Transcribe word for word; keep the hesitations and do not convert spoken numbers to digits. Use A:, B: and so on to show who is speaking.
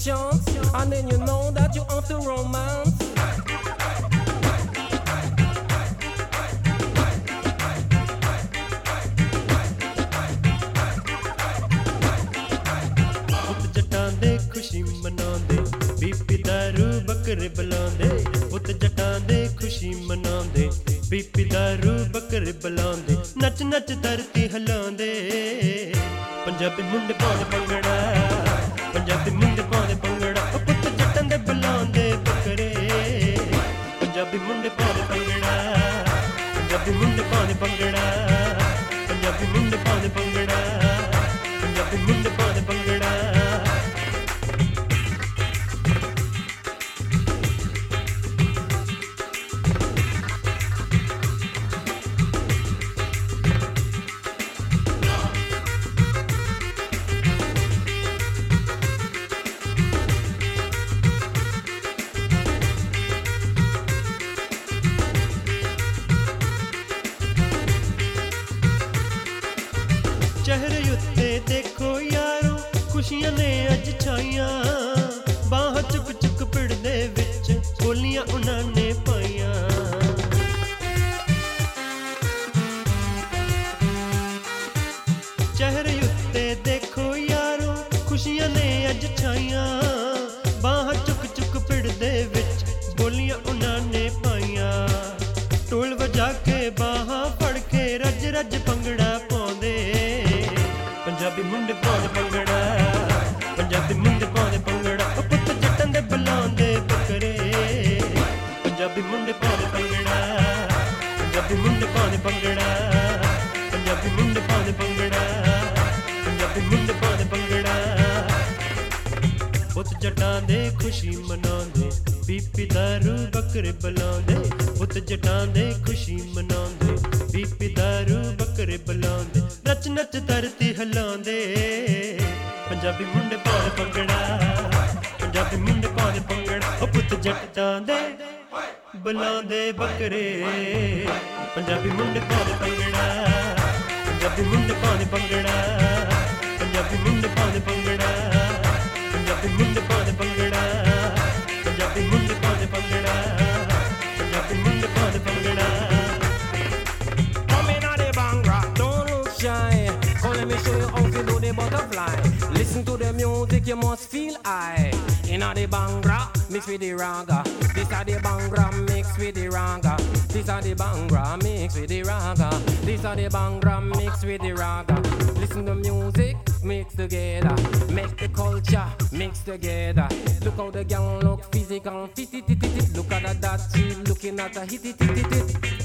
A: chance, and then you know that you have to romance.
B: खुशी मनांदे BP दारू बकरे बुलांदे पुत जटां दे खुशी मनांदे बीपी दारू बकरे बुलांदे नच नच धरती हिलांदे पंजाबी मुंडे पाउंदे भंगड़ा पंजाबी मुंडे पाउंदे भंगड़ा पुत जटां दे बुलांदे बकरे पंजाबी मुंडे पाउंदे भंगड़ा पंजाबी मुंडे पाउंदे भंगड़ा पंजाबी मुंडे पाउंदे भंगड़ा पंजाबी मुंडे पाउंदे भंगड़ा चेहरे उत्ते देखो यारो खुशियां ने अज छाइयां बाह चुक चुक पिड़दे विच बोलियां उन्हां ने पाइयां चेहरे उत्ते देखो यारो खुशियां ने अज छाइयां बाह चुक चुक पिड़दे विच बोलियां उन्हां ने पाइयां ढोल वजा के बाह फड़ के रज रज भंगड़ा पाउंदे पंजाबी मुंडे पाउंदे भंगड़ा पंजाबी मुंडे पाउंदे भंगड़ा पुत जटां दे बुलांदे बकरे पंजाबी मुंडे पाउंदे भंगड़ा पंजाबी मुंडे पाउंदे भंगड़ा पंजाबी मुंडे पाउंदे भंगड़ा पंजाबी मुंडे पाउंदे भंगड़ा पुत जटां दे खुशी मनांदे बीपी दारू बकरे बुलांदे पुत जटां दे खुशी मनांदे बीपी दारू बकरे बुलांदे नच नच धरती हिलांदे पंजाबी मुंडे पाउंदे भंगड़ा पंजाबी मुंडे पाउंदे भंगड़ा ओ पुत जटां दे बुलांदे बकरे पंजाबी मुंडे पाउंदे भंगड़ा पंजाबी मुंडे पाउंदे भंगड़ा पंजाबी मुंडे पाउंदे भंगड़ा पंजाबी मुंडे पाउंदे भंगड़ा पंजाबी मुंडे पाउंदे भंगड़ा पंजाबी मुंडे पाउंदे bhangra
A: Let me show you how to do the butterfly. Listen to the music, you must feel high. Inna the bangra, mix with the raga. This are the bangra, mix with the raga. This are the bangra, mix with the raga. This are the bangra, mix with the raga. Listen to music, mix together. Make the culture mix together. Look how the girl look physical, fit it, it, it, it. Look at that, she looking at a hit it, it, it, it.